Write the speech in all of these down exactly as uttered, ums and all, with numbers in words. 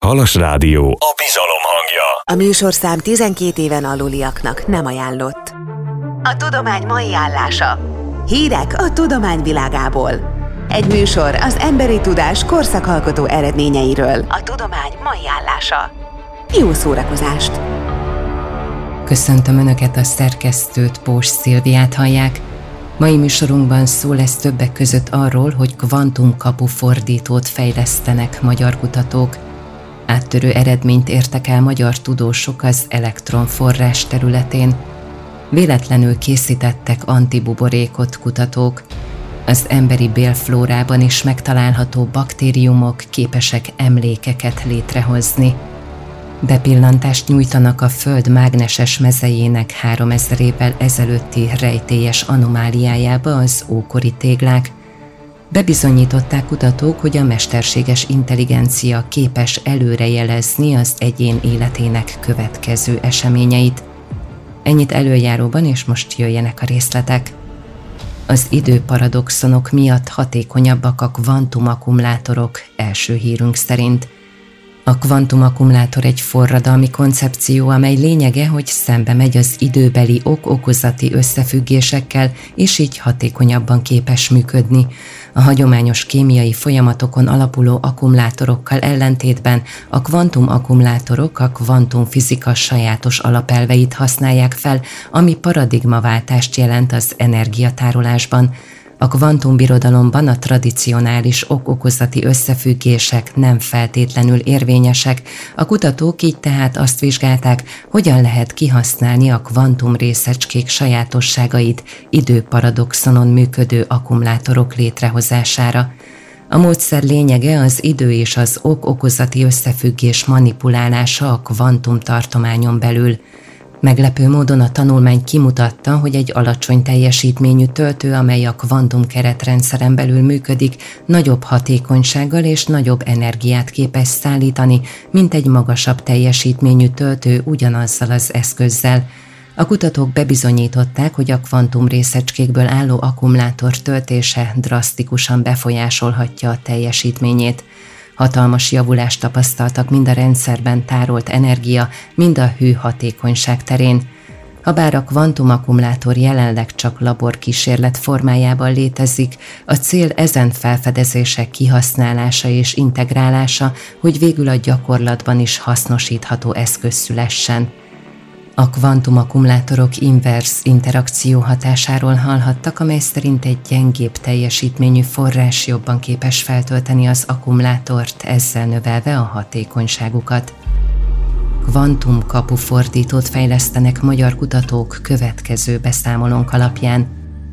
Halas Rádió, a bizalom hangja. A műsorszám tizenkét éven aluliaknak nem ajánlott. A tudomány mai állása. Hírek a tudomány világából. Egy műsor az emberi tudás korszakalkotó eredményeiről. A tudomány mai állása. Jó szórakozást! Köszöntöm Önöket, a szerkesztőt, Pós Szilviát hallják. Mai műsorunkban szó lesz többek között arról, hogy kvantumkapu fordítót fejlesztenek magyar kutatók. Áttörő eredményt értek el magyar tudósok az elektronforrás területén. Véletlenül készítettek antibuborékot kutatók. Az emberi bélflórában is megtalálható baktériumok képesek emlékeket létrehozni. Bepillantást nyújtanak a Föld mágneses mezejének háromezer évvel ezelőtti rejtélyes anomáliájába az ókori téglák. Bebizonyították kutatók, hogy a mesterséges intelligencia képes előrejelezni az egyén életének következő eseményeit. Ennyit előjáróban, és most jöjjenek a részletek. Az időparadoxonok miatt hatékonyabbak a kvantumakkumulátorok első hírünk szerint. A kvantumakkumulátor egy forradalmi koncepció, amely lényege, hogy szembe megy az időbeli ok-okozati összefüggésekkel, és így hatékonyabban képes működni. A hagyományos kémiai folyamatokon alapuló akkumulátorokkal ellentétben a kvantumakkumulátorok a kvantumfizika sajátos alapelveit használják fel, ami paradigmaváltást jelent az energiatárolásban. A kvantumbirodalomban a tradicionális ok-okozati összefüggések nem feltétlenül érvényesek, a kutatók így tehát azt vizsgálták, hogyan lehet kihasználni a kvantumrészecskék sajátosságait időparadoxonon működő akkumulátorok létrehozására. A módszer lényege az idő és az ok-okozati összefüggés manipulálása a kvantumtartományon belül. Meglepő módon a tanulmány kimutatta, hogy egy alacsony teljesítményű töltő, amely a kvantumkeretrendszeren belül működik, nagyobb hatékonysággal és nagyobb energiát képes szállítani, mint egy magasabb teljesítményű töltő ugyanazzal az eszközzel. A kutatók bebizonyították, hogy a kvantumrészecskékből álló akkumulátor töltése drasztikusan befolyásolhatja a teljesítményét. Hatalmas javulást tapasztaltak mind a rendszerben tárolt energia, mind a hőhatékonyság terén. Habár a kvantumakkumulátor jelenleg csak laborkísérlet formájában létezik, a cél ezen felfedezések kihasználása és integrálása, hogy végül a gyakorlatban is hasznosítható eszköz szülessen. A kvantumakkumulátorok inverz interakció hatásáról hallhattak, amely szerint egy gyengébb teljesítményű forrás jobban képes feltölteni az akkumulátort, ezzel növelve a hatékonyságukat. Kvantumkapu fordítót fejlesztenek magyar kutatók következő beszámolónk alapján.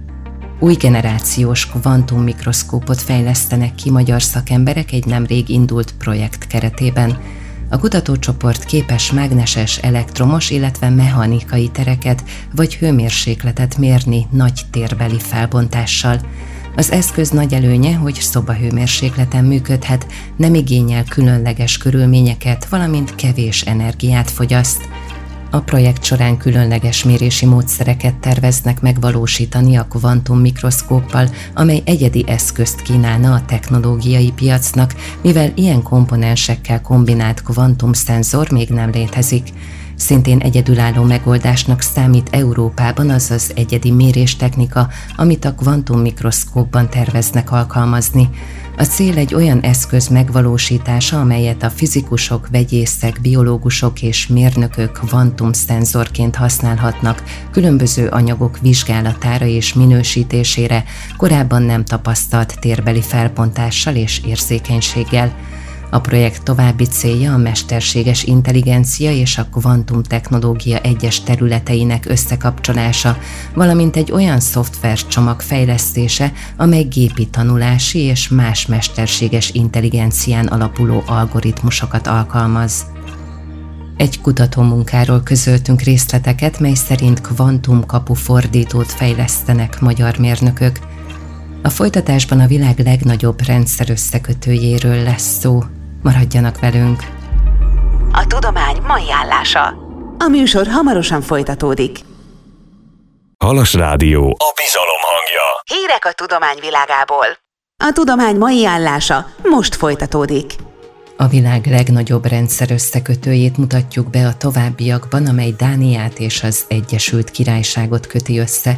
Új generációs kvantummikroszkópot fejlesztenek ki magyar szakemberek egy nemrég indult projekt keretében. A kutatócsoport képes mágneses, elektromos, illetve mechanikai tereket vagy hőmérsékletet mérni nagy térbeli felbontással. Az eszköz nagy előnye, hogy szobahőmérsékleten működhet, nem igényel különleges körülményeket, valamint kevés energiát fogyaszt. A projekt során különleges mérési módszereket terveznek megvalósítani a kvantummikroszkóppal, amely egyedi eszközt kínálna a technológiai piacnak, mivel ilyen komponensekkel kombinált kvantumszenzor még nem létezik. Szintén egyedülálló megoldásnak számít Európában az az egyedi méréstechnika, amit a kvantummikroszkópban terveznek alkalmazni. A cél egy olyan eszköz megvalósítása, amelyet a fizikusok, vegyészek, biológusok és mérnökök kvantumszenzorként használhatnak különböző anyagok vizsgálatára és minősítésére, korábban nem tapasztalt térbeli felbontással és érzékenységgel. A projekt további célja a mesterséges intelligencia és a kvantumtechnológia egyes területeinek összekapcsolása, valamint egy olyan szoftvercsomag fejlesztése, amely gépi tanulási és más mesterséges intelligencián alapuló algoritmusokat alkalmaz. Egy kutatómunkáról közöltünk részleteket, mely szerint kvantumkapu fordítót fejlesztenek magyar mérnökök. A folytatásban a világ legnagyobb rendszerösszekötőjéről lesz szó. Maradjanak velünk! A tudomány mai állása. A műsor hamarosan folytatódik. Halas Rádió, a bizalom hangja. Hírek a tudomány világából. A tudomány mai állása most folytatódik. A világ legnagyobb rendszerösszekötőjét mutatjuk be a továbbiakban, amely Dániát és az Egyesült Királyságot köti össze.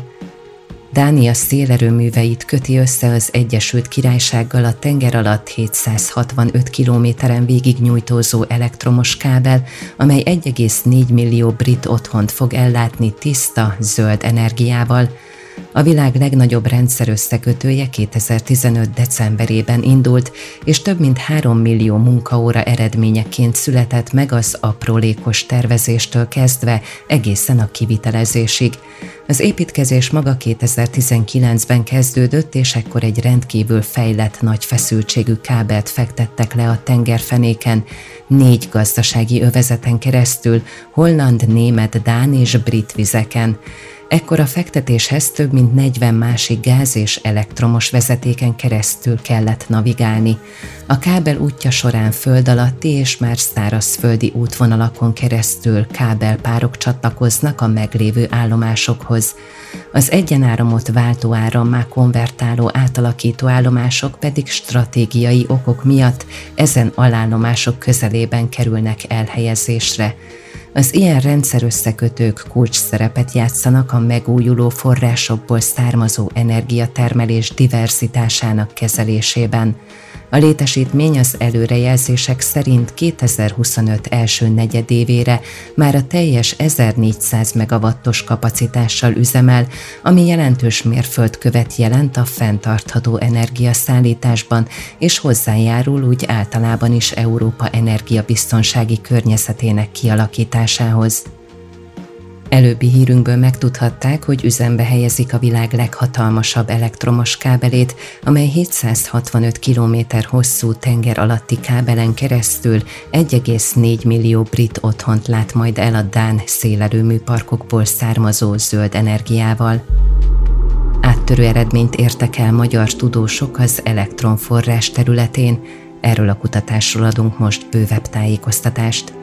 Dánia szélerőműveit köti össze az Egyesült Királysággal a tenger alatt hétszázhatvanöt kilométeren végig nyújtózó elektromos kábel, amely egy egész négy millió brit otthont fog ellátni tiszta, zöld energiával. A világ legnagyobb rendszerösszekötője kétezer-tizenöt decemberében indult, és több mint három millió munkaóra eredményeként született meg az aprólékos tervezéstől kezdve egészen a kivitelezésig. Az építkezés maga kétezer-tizenkilencben kezdődött, és ekkor egy rendkívül fejlett, nagy feszültségű kábelt fektettek le a tengerfenéken, négy gazdasági övezeten keresztül, holland, német, dán és brit vizeken. Ekkor a fektetéshez több mint negyven másik gáz- és elektromos vezetéken keresztül kellett navigálni. A kábel útja során föld alatti és már szárazföldi útvonalakon keresztül kábelpárok csatlakoznak a meglévő állomásokhoz. Az egyenáramot váltóárammá konvertáló átalakító állomások pedig stratégiai okok miatt ezen alállomások közelében kerülnek elhelyezésre. Az ilyen rendszerösszekötők kulcsszerepet játszanak a megújuló forrásokból származó energiatermelés diverzitásának kezelésében. A létesítmény az előrejelzések szerint kétezer-huszonöt első negyedévére már a teljes ezernégyszáz megawattos kapacitással üzemel, ami jelentős mérföldkövet jelent a fenntartható energiaszállításban, és hozzájárul úgy általában is Európa energiabiztonsági környezetének kialakításához. Előbbi hírünkből megtudhatták, hogy üzembe helyezik a világ leghatalmasabb elektromos kábelét, amely hétszázhatvanöt kilométer hosszú tenger alatti kábelen keresztül egy egész négy millió brit otthont lát majd el a dán szélerőműparkokból származó zöld energiával. Áttörő eredményt értek el magyar tudósok az elektronforrás területén, erről a kutatásról adunk most bővebb tájékoztatást.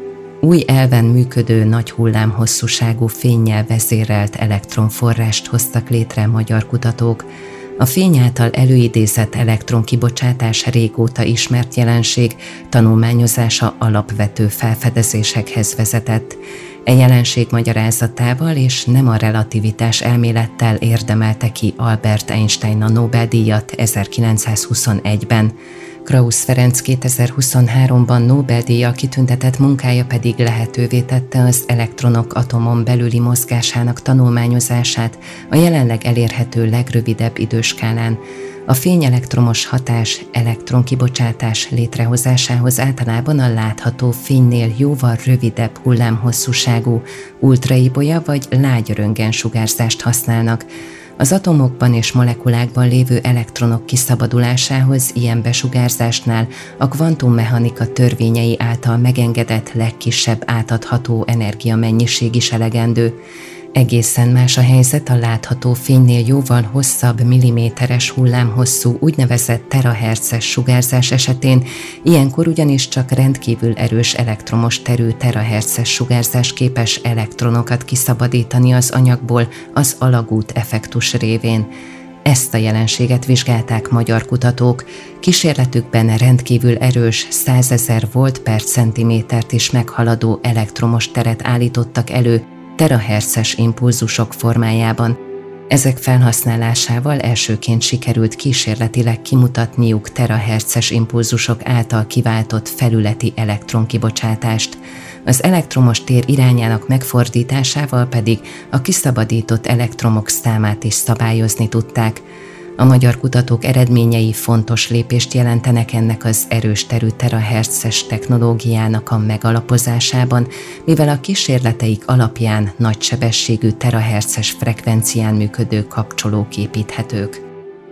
Új elven működő nagy hullámhosszúságú fénnyel vezérelt elektronforrást hoztak létre magyar kutatók. A fény által előidézett elektronkibocsátás régóta ismert jelenség, tanulmányozása alapvető felfedezésekhez vezetett. E jelenség magyarázatával és nem a relativitás elmélettel érdemelte ki Albert Einstein a Nobel-díjat ezerkilencszázhuszonegyben. Krausz Ferenc kétezer-huszonháromban Nobel-díjjal kitüntetett munkája pedig lehetővé tette az elektronok atomon belüli mozgásának tanulmányozását a jelenleg elérhető legrövidebb időskálán. A fényelektromos hatás elektronkibocsátás létrehozásához általában a látható fénynél jóval rövidebb hullámhosszúságú ultraibolya vagy lágy röntgensugárzást használnak. Az atomokban és molekulákban lévő elektronok kiszabadulásához ilyen besugárzásnál a kvantummechanika törvényei által megengedett legkisebb átadható energiamennyiség is elegendő. Egészen más a helyzet a látható fénynél jóval hosszabb milliméteres hullámhosszú úgynevezett terahertzes sugárzás esetén, ilyenkor ugyanis csak rendkívül erős elektromos terű terahertzes sugárzás képes elektronokat kiszabadítani az anyagból az alagút effektus révén. Ezt a jelenséget vizsgálták magyar kutatók, kísérletükben rendkívül erős százezer volt per centimétert is meghaladó elektromos teret állítottak elő terahertzes impulzusok formájában. Ezek felhasználásával elsőként sikerült kísérletileg kimutatniuk terahertzes impulzusok által kiváltott felületi elektronkibocsátást. Az elektromos tér irányának megfordításával pedig a kiszabadított elektromok számát is szabályozni tudták. A magyar kutatók eredményei fontos lépést jelentenek ennek az erős terű terahertzes technológiának a megalapozásában, mivel a kísérleteik alapján nagysebességű terahertzes frekvencián működő kapcsolók építhetők.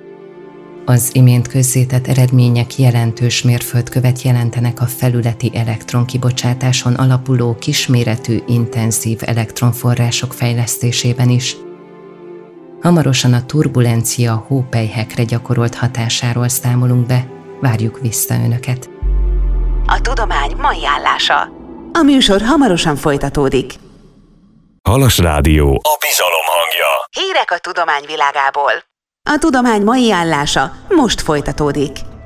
Az imént közzétett eredmények jelentős mérföldkövet jelentenek a felületi elektronkibocsátáson alapuló kisméretű intenzív elektronforrások fejlesztésében is. Hamarosan a turbulencia hópelyhekre gyakorolt hatásáról számolunk be, várjuk vissza Önöket. A tudomány mai állása. A műsor hamarosan folytatódik. Halas Rádió, a bizalom hangja. Hírek a tudomány világából. A tudomány mai állása most folytatódik.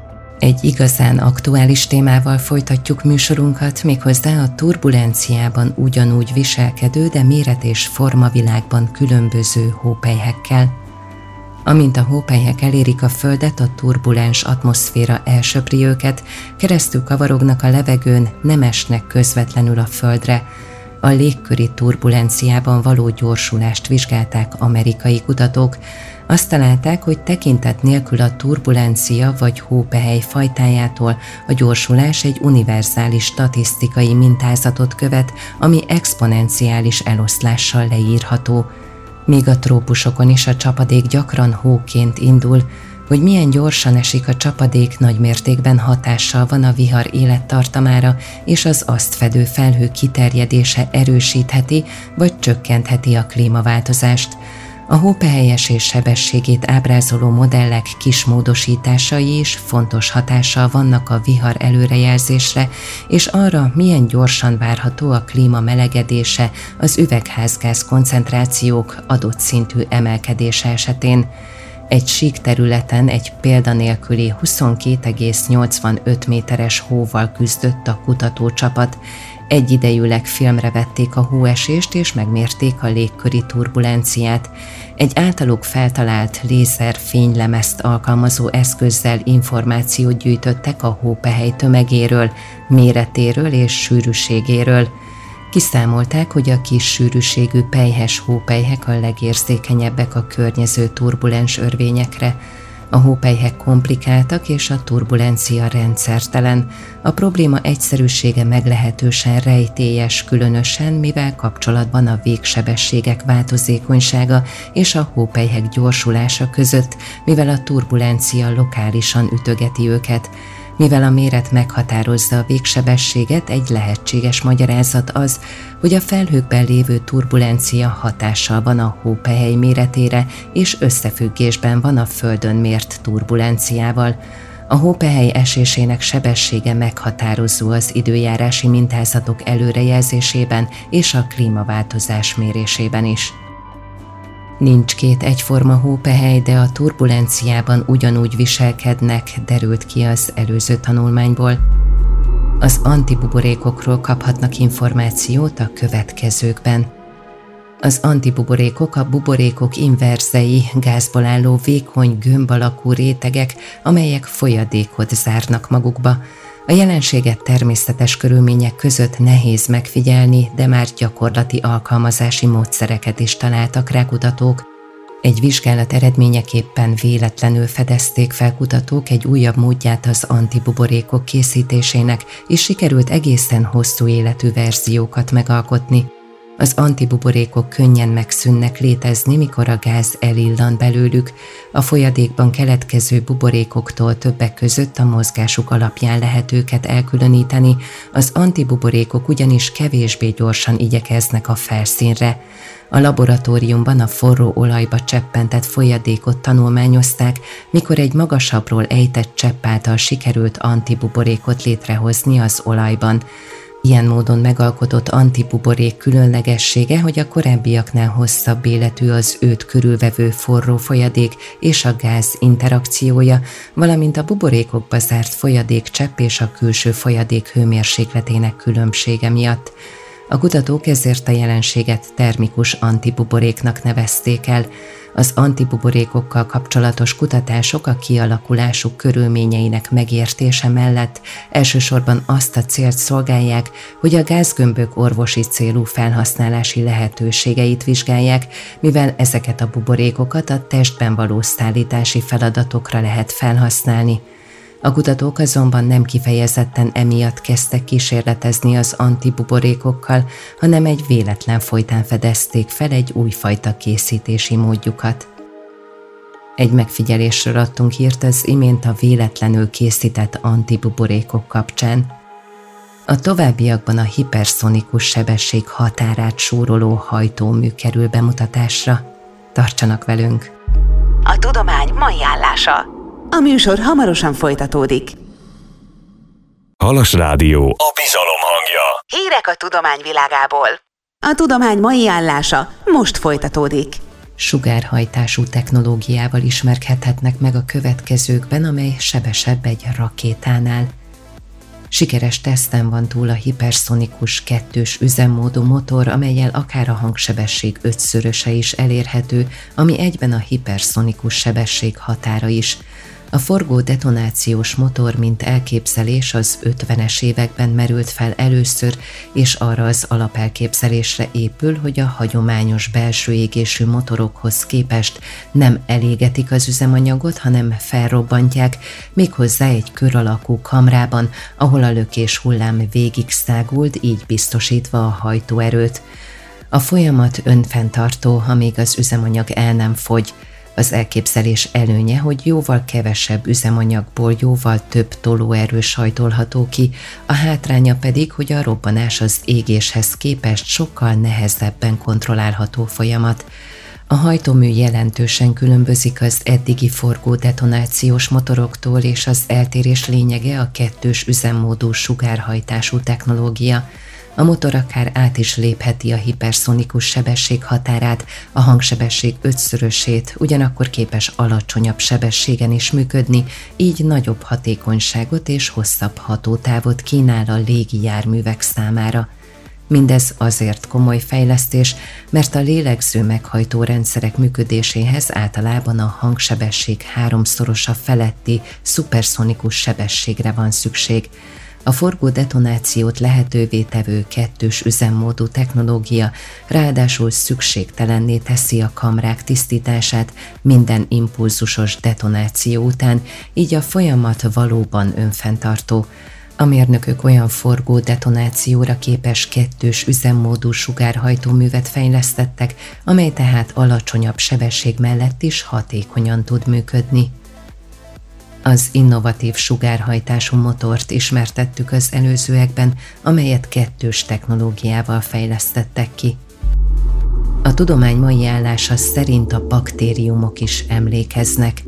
Egy igazán aktuális témával folytatjuk műsorunkat, méghozzá a turbulenciában ugyanúgy viselkedő, de méret és formavilágban különböző hópelyhekkel. Amint a hópelyhek elérik a Földet, a turbulens atmoszféra elsöpri őket, keresztül kavarognak a levegőn, nem esnek közvetlenül a Földre. A légköri turbulenciában való gyorsulást vizsgálták amerikai kutatók. Azt találták, hogy tekintet nélkül a turbulencia vagy hópehely fajtájától a gyorsulás egy univerzális statisztikai mintázatot követ, ami exponenciális eloszlással leírható. Míg a trópusokon is a csapadék gyakran hóként indul, hogy milyen gyorsan esik a csapadék, nagy mértékben hatással van a vihar élettartamára, és az azt fedő felhő kiterjedése erősítheti vagy csökkentheti a klímaváltozást. A hópehelyesés sebességét ábrázoló modellek kis módosításai is fontos hatással vannak a vihar előrejelzésre, és arra, milyen gyorsan várható a klíma melegedése az üvegházgáz koncentrációk adott szintű emelkedése esetén. Egy sík területen egy példanélküli huszonkét egész nyolcvanöt méteres hóval küzdött a kutatócsapat. Egyidejűleg filmre vették a hóesést és megmérték a légköri turbulenciát. Egy általuk feltalált lézer fénylemezt alkalmazó eszközzel információt gyűjtöttek a hópehely tömegéről, méretéről és sűrűségéről. Kiszámolták, hogy a kis sűrűségű pelyhes hópelyhek a legérzékenyebbek a környező turbulens örvényekre. A hópelyhek komplikáltak és a turbulencia rendszertelen. A probléma egyszerűsége meglehetősen rejtélyes, különösen mivel kapcsolatban a végsebességek változékonysága és a hópelyhek gyorsulása között, mivel a turbulencia lokálisan ütögeti őket. Mivel a méret meghatározza a végsebességet, egy lehetséges magyarázat az, hogy a felhőkben lévő turbulencia hatással van a hópehely méretére és összefüggésben van a Földön mért turbulenciával. A hópehely esésének sebessége meghatározó az időjárási mintázatok előrejelzésében és a klímaváltozás mérésében is. Nincs két egyforma hópehely, de a turbulenciában ugyanúgy viselkednek, derült ki az előző tanulmányból. Az antibuborékokról kaphatnak információt a következőkben. Az antibuborékok a buborékok inverzei, gázból álló vékony gömb alakú rétegek, amelyek folyadékot zárnak magukba. A jelenséget természetes körülmények között nehéz megfigyelni, de már gyakorlati alkalmazási módszereket is találtak rá kutatók. Egy vizsgálat eredményeképpen véletlenül fedezték fel kutatók egy újabb módját az antibuborékok készítésének, és sikerült egészen hosszú életű verziókat megalkotni. Az antibuborékok könnyen megszűnnek létezni, mikor a gáz elillan belőlük. A folyadékban keletkező buborékoktól többek között a mozgásuk alapján lehet őket elkülöníteni, az antibuborékok ugyanis kevésbé gyorsan igyekeznek a felszínre. A laboratóriumban a forró olajba cseppentett folyadékot tanulmányozták, mikor egy magasabbról ejtett csepp által sikerült antibuborékot létrehozni az olajban. Ilyen módon megalkotott antibuborék különlegessége, hogy a korábbiaknál hosszabb életű az őt körülvevő forró folyadék és a gáz interakciója, valamint a buborékokba zárt folyadékcsepp és a külső folyadék hőmérsékletének különbsége miatt. A kutatók ezért a jelenséget termikus antibuboréknak nevezték el. Az antibuborékokkal kapcsolatos kutatások a kialakulásuk körülményeinek megértése mellett elsősorban azt a célt szolgálják, hogy a gázgömbök orvosi célú felhasználási lehetőségeit vizsgálják, mivel ezeket a buborékokat a testben való szállítási feladatokra lehet felhasználni. A kutatók azonban nem kifejezetten emiatt kezdtek kísérletezni az antibuborékokkal, hanem egy véletlen folytán fedezték fel egy újfajta készítési módjukat. Egy megfigyelésről adtunk hírt az imént a véletlenül készített antibuborékok kapcsán. A továbbiakban a hiperszonikus sebesség határát súroló hajtómű kerül bemutatásra. Tartsanak velünk! A tudomány mai állása. A műsor hamarosan folytatódik. Halas Rádió, a bizalom hangja. Hírek a tudomány világából. A tudomány mai állása most folytatódik. sugárhajtású technológiával ismerkedhetnek meg a következőkben, amely sebesebb egy rakétánál. Sikeres teszten van túl a hiperszonikus kettős üzemmódú motor, amellyel akár a hangsebesség ötszöröse is elérhető, ami egyben a hiperszonikus sebesség határa is. A forgó detonációs motor, mint elképzelés az ötvenes években merült fel először, és arra az alapelképzelésre épül, hogy a hagyományos belső égésű motorokhoz képest nem elégetik az üzemanyagot, hanem felrobbantják, méghozzá egy kör alakú kamrában, ahol a lökés hullám végig száguld, így biztosítva a hajtóerőt. A folyamat önfenntartó, amíg az üzemanyag el nem fogy. Az elképzelés előnye, hogy jóval kevesebb üzemanyagból jóval több tolóerő sajtolható ki, a hátránya pedig, hogy a robbanás az égéshez képest sokkal nehezebben kontrollálható folyamat. A hajtómű jelentősen különbözik az eddigi forgó detonációs motoroktól, és az eltérés lényege a kettős üzemmódú sugárhajtású technológia. A motor akár át is lépheti a hiperszonikus sebesség határát, a hangsebesség ötszörösét, ugyanakkor képes alacsonyabb sebességen is működni, így nagyobb hatékonyságot és hosszabb hatótávot kínál a légi járművek számára. Mindez azért komoly fejlesztés, mert a lélegző meghajtó rendszerek működéséhez általában a hangsebesség háromszorosa feletti szuperszonikus sebességre van szükség. A forgó detonációt lehetővé tevő kettős üzemmódú technológia ráadásul szükségtelenné teszi a kamrák tisztítását minden impulzusos detonáció után, így a folyamat valóban önfenntartó. A mérnökök olyan forgó detonációra képes kettős üzemmódú sugárhajtóművet fejlesztettek, amely tehát alacsonyabb sebesség mellett is hatékonyan tud működni. Az innovatív sugárhajtású motort ismertettük az előzőekben, amelyet kettős technológiával fejlesztettek ki. A tudomány mai állása szerint a baktériumok is emlékeznek.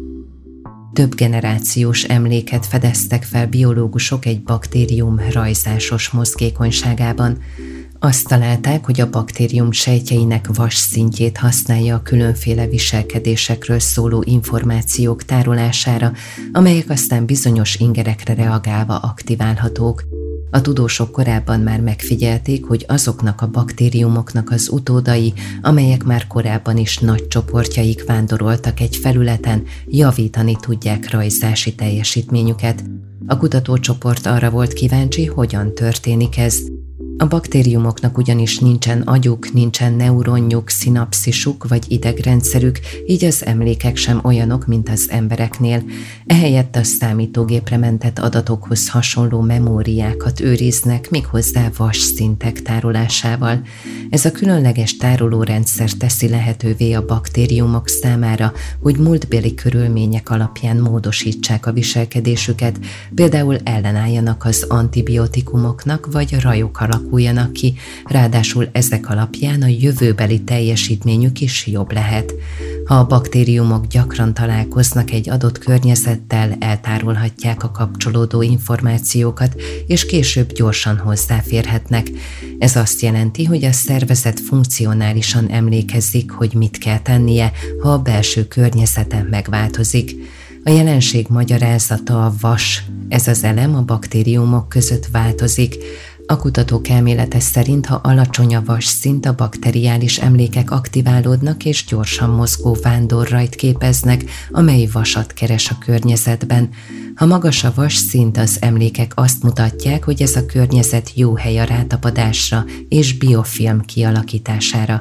Több generációs emléket fedeztek fel biológusok egy baktérium rajzásos mozgékonyságában. Azt találták, hogy a baktérium sejtjeinek vas szintjét használja a különféle viselkedésekről szóló információk tárolására, amelyek aztán bizonyos ingerekre reagálva aktiválhatók. A tudósok korábban már megfigyelték, hogy azoknak a baktériumoknak az utódai, amelyek már korábban is nagy csoportjaik vándoroltak egy felületen, javítani tudják rajzási teljesítményüket. A kutatócsoport arra volt kíváncsi, hogyan történik ez. A baktériumoknak ugyanis nincsen agyuk, nincsen neuronjuk, szinapszisuk vagy idegrendszerük, így az emlékek sem olyanok, mint az embereknél. Ehelyett a számítógépre mentett adatokhoz hasonló memóriákat őriznek, méghozzá vas szintek tárolásával. Ez a különleges tárolórendszer teszi lehetővé a baktériumok számára, hogy múltbéli körülmények alapján módosítsák a viselkedésüket, például ellenálljanak az antibiotikumoknak vagy rajok alakuljanak ki, ráadásul ezek alapján a jövőbeli teljesítményük is jobb lehet. Ha a baktériumok gyakran találkoznak egy adott környezettel, eltárolhatják a kapcsolódó információkat, és később gyorsan hozzáférhetnek. Ez azt jelenti, hogy a szervezet funkcionálisan emlékezik, hogy mit kell tennie, ha a belső környezete megváltozik. A jelenség magyarázata a vas, ez az elem a baktériumok között változik. A kutatók elmélete szerint, ha alacsony a vas szint, a bakteriális emlékek aktiválódnak és gyorsan mozgó vándorrajt képeznek, amely vasat keres a környezetben. Ha magas a vas szint, az emlékek azt mutatják, hogy ez a környezet jó hely a rátapadásra és biofilm kialakítására.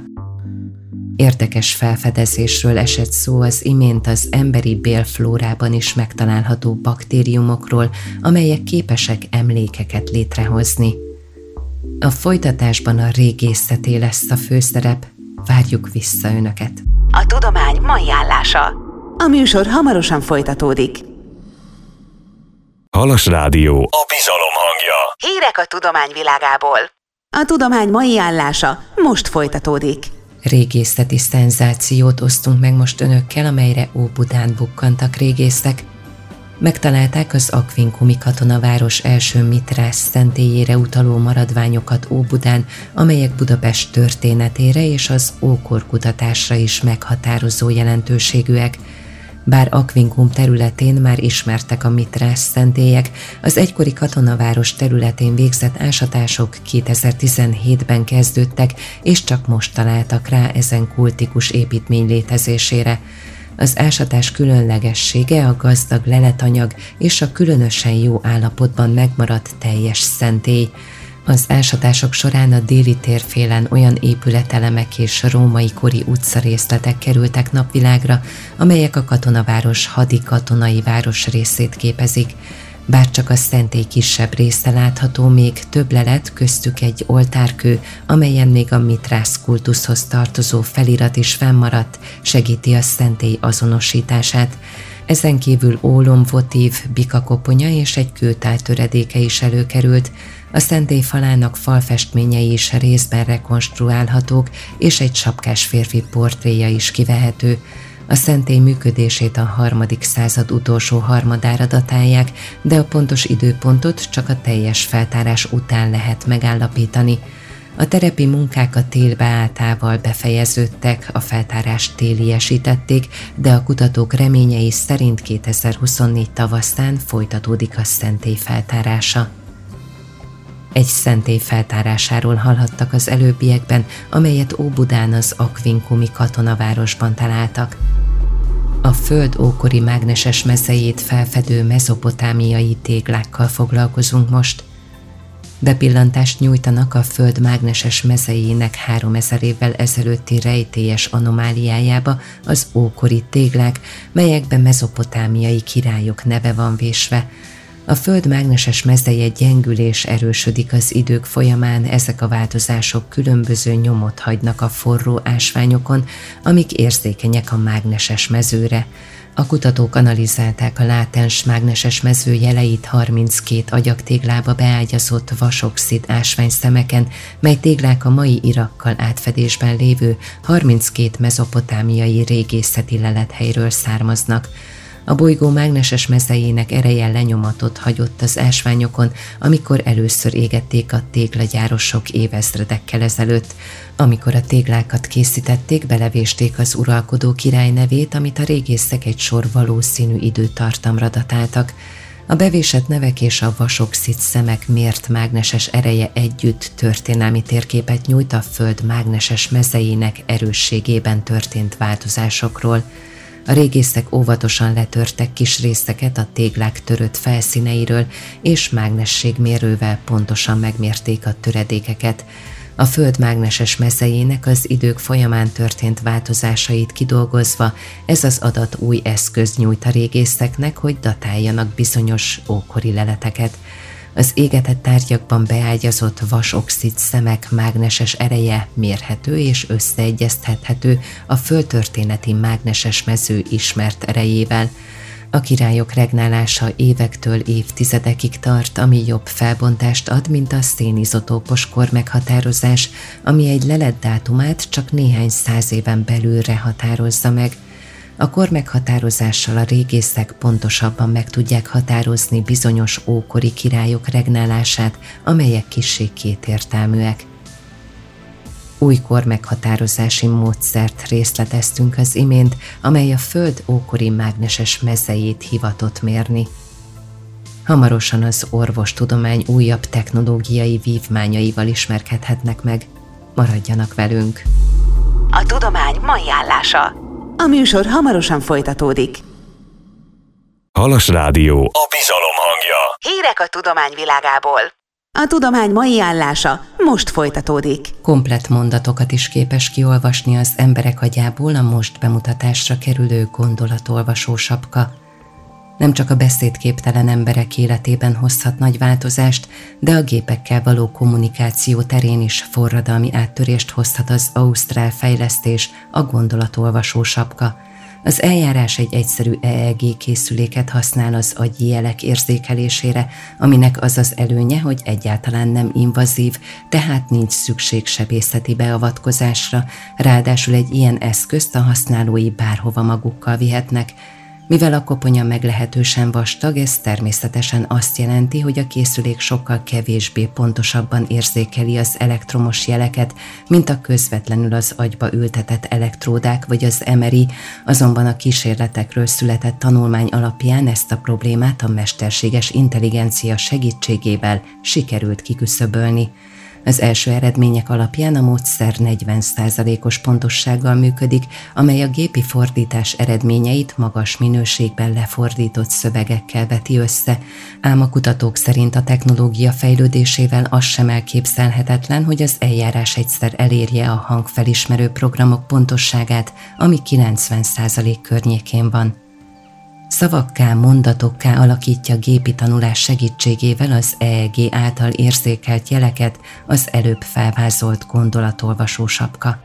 Érdekes felfedezésről esett szó az imént az emberi bélflórában is megtalálható baktériumokról, amelyek képesek emlékeket létrehozni. A folytatásban a régészeté lesz a főszerep, várjuk vissza Önöket. A tudomány mai állása. A műsor hamarosan folytatódik. Halas Rádió, a bizalom hangja. Hírek a tudomány világából. A tudomány mai állása most folytatódik. Régészeti szenzációt osztunk meg most Önökkel, amelyre Óbudán bukkantak régészek. Megtalálták az aquincumi katonaváros első mitrász szentélyére utaló maradványokat Óbudán, amelyek Budapest történetére és az ókor kutatásra is meghatározó jelentőségűek. Bár Aquincum területén már ismertek a mitrász szentélyek, az egykori katonaváros területén végzett ásatások kétezer-tizenhétben kezdődtek, és csak most találtak rá ezen kultikus építmény létezésére. Az ásatás különlegessége a gazdag leletanyag és a különösen jó állapotban megmaradt teljes szentély. Az ásatások során a déli térfélen olyan épületelemek és római kori utcarészletek kerültek napvilágra, amelyek a katonaváros hadi-katonai városrészét képezik. Bárcsak a szentély kisebb része látható, még több lelet, köztük egy oltárkő, amelyen még a mitrász kultuszhoz tartozó felirat is fennmaradt, segíti a szentély azonosítását. Ezen kívül ólomvotív, bikakoponya és egy kőtál töredéke is előkerült. A szentély falának falfestményei is részben rekonstruálhatók, és egy sapkás férfi portréja is kivehető. A szentély működését a harmadik század utolsó harmadára datálják, de a pontos időpontot csak a teljes feltárás után lehet megállapítani. A terepi munkák a tél beálltával befejeződtek, a feltárást téliesítették, de a kutatók reményei szerint kétezer-huszonnégy tavaszán folytatódik a szentély feltárása. Egy szentély feltárásáról hallhattak az előbbiekben, amelyet Óbudán az aquincumi katonavárosban találtak. A föld ókori mágneses mezejét felfedő mezopotámiai téglákkal foglalkozunk most. Bepillantást nyújtanak a föld mágneses mezejének háromezer évvel ezelőtti rejtélyes anomáliájába az ókori téglák, melyekben mezopotámiai királyok neve van vésve. A föld mágneses mezeje gyengül és erősödik az idők folyamán, ezek a változások különböző nyomot hagynak a forró ásványokon, amik érzékenyek a mágneses mezőre. A kutatók analizálták a látens mágneses mező jeleit harminckét agyagtéglába beágyazott vasoxid ásványszemeken, mely téglák a mai Irakkal átfedésben lévő harminckét mezopotámiai régészeti lelethelyről származnak. A bolygó mágneses mezejének ereje lenyomatot hagyott az ásványokon, amikor először égették a téglagyárosok évezredekkel ezelőtt. Amikor a téglákat készítették, belevésték az uralkodó király nevét, amit a régészek egy sor valószínű időtartamra datáltak. A bevésett nevek és a vasoxid szemek mért mágneses ereje együtt történelmi térképet nyújt a Föld mágneses mezejének erősségében történt változásokról. A régészek óvatosan letörtek kis részeket a téglák törött felszíneiről, és mágnességmérővel pontosan megmérték a töredékeket. A Föld mágneses mezejének az idők folyamán történt változásait kidolgozva, ez az adat új eszköz nyújt a régészeknek, hogy datáljanak bizonyos ókori leleteket. Az égetett tárgyakban beágyazott vasoxid szemek mágneses ereje mérhető és összeegyeztethető a földtörténeti mágneses mező ismert erejével. A királyok regnálása évektől évtizedekig tart, ami jobb felbontást ad, mint a szénizotópos kormeghatározás, ami egy lelet dátumát csak néhány száz éven belülre határozza meg. A kormeghatározással a régészek pontosabban meg tudják határozni bizonyos ókori királyok regnálását, amelyek kissé kétértelműek. Új kormeghatározási módszert részleteztünk az imént, amely a Föld ókori mágneses mezejét hivatott mérni. Hamarosan az orvostudomány újabb technológiai vívmányaival ismerkedhetnek meg. Maradjanak velünk! A tudomány mai állása. A műsor hamarosan folytatódik. Halas Rádió, a bizalom hangja. Hírek a tudomány világából. A tudomány mai állása most folytatódik. Komplett mondatokat is képes kiolvasni az emberek agyából a most bemutatásra kerülő gondolatolvasó sapka. Nem csak a beszédképtelen emberek életében hozhat nagy változást, de a gépekkel való kommunikáció terén is forradalmi áttörést hozhat az ausztrál fejlesztés, a gondolatolvasó sapka. Az eljárás egy egyszerű é é gé készüléket használ az agyi jelek érzékelésére, aminek az az előnye, hogy egyáltalán nem invazív, tehát nincs szükség sebészeti beavatkozásra, ráadásul egy ilyen eszközt a használói bárhova magukkal vihetnek. Mivel a koponya meglehetősen vastag, ez természetesen azt jelenti, hogy a készülék sokkal kevésbé pontosabban érzékeli az elektromos jeleket, mint a közvetlenül az agyba ültetett elektródák vagy az em er i, azonban a kísérletekről született tanulmány alapján ezt a problémát a mesterséges intelligencia segítségével sikerült kiküszöbölni. Az első eredmények alapján a módszer negyven százalékos pontossággal működik, amely a gépi fordítás eredményeit magas minőségben lefordított szövegekkel veti össze, ám a kutatók szerint a technológia fejlődésével az sem elképzelhetetlen, hogy az eljárás egyszer elérje a hangfelismerő programok pontosságát, ami kilencven százalék környékén van. Szavakká, mondatokká alakítja gépi tanulás segítségével az e e gé által érzékelt jeleket az előbb felvázolt gondolatolvasó sapka.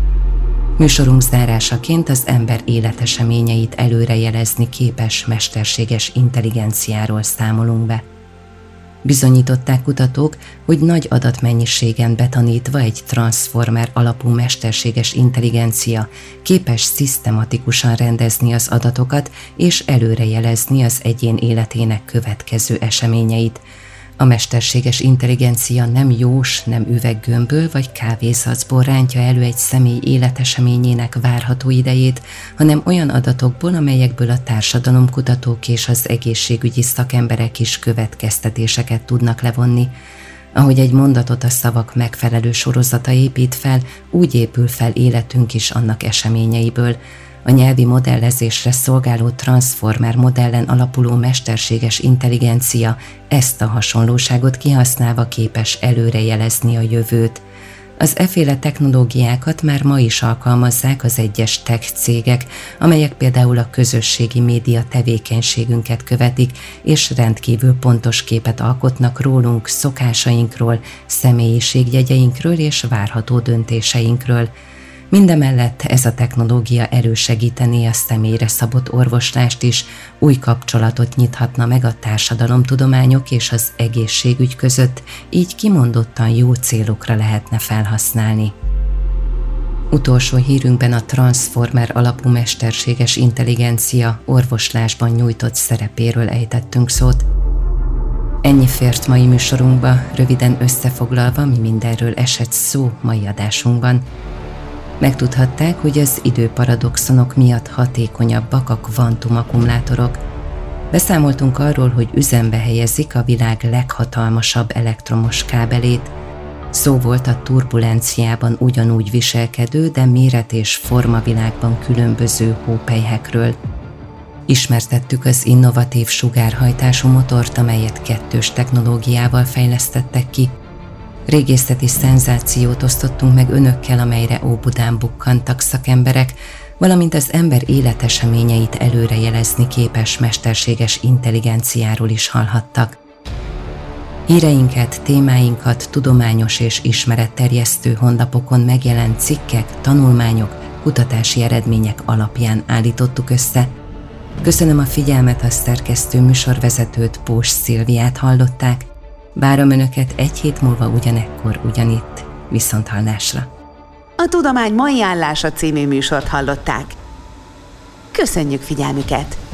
Műsorunk zárásaként az ember életeseményeit előrejelezni képes mesterséges intelligenciáról számolunk be. Bizonyították kutatók, hogy nagy adatmennyiségen betanítva egy transformer alapú mesterséges intelligencia képes szisztematikusan rendezni az adatokat és előrejelezni az egyén életének következő eseményeit. A mesterséges intelligencia nem jós, nem üveggömbből vagy kávézacból rántja elő egy személy életeseményének várható idejét, hanem olyan adatokból, amelyekből a társadalomkutatók és az egészségügyi szakemberek is következtetéseket tudnak levonni. Ahogy egy mondatot a szavak megfelelő sorozata épít fel, úgy épül fel életünk is annak eseményeiből. A nyelvi modellezésre szolgáló transformer modellen alapuló mesterséges intelligencia ezt a hasonlóságot kihasználva képes előrejelezni a jövőt. Az efféle technológiákat már ma is alkalmazzák az egyes tech cégek, amelyek például a közösségi média tevékenységünket követik, és rendkívül pontos képet alkotnak rólunk, szokásainkról, személyiségjegyeinkről és várható döntéseinkről. Mindemellett ez a technológia elősegítené a személyre szabott orvoslást is, új kapcsolatot nyithatna meg a társadalomtudományok és az egészségügy között, így kimondottan jó célokra lehetne felhasználni. Utolsó hírünkben a transformer alapú mesterséges intelligencia orvoslásban nyújtott szerepéről ejtettünk szót. Ennyi fért mai műsorunkba, röviden összefoglalva, mi mindenről esett szó mai adásunkban. Megtudhatták, hogy az időparadoxonok miatt hatékonyabbak a kvantumakkumulátorok. Beszámoltunk arról, hogy üzembe helyezik a világ leghatalmasabb elektromos kábelét. Szó volt a turbulenciában ugyanúgy viselkedő, de méret és formavilágban különböző hópelyhekről. Ismertettük az innovatív sugárhajtású motort, amelyet kettős technológiával fejlesztettek ki. Régészeti szenzációt osztottunk meg önökkel, amelyre Óbudán bukkantak szakemberek, valamint az ember életeseményeit előrejelezni képes mesterséges intelligenciáról is hallhattak. Híreinket, témáinkat tudományos és ismeretterjesztő honlapokon megjelent cikkek, tanulmányok, kutatási eredmények alapján állítottuk össze. Köszönöm a figyelmet, a szerkesztő műsorvezetőt, Pós Szilviát hallották. Várom önöket egy hét múlva ugyanekkor, ugyanitt. Viszonthallásra! A Tudomány mai állása című műsort hallották. Köszönjük figyelmüket!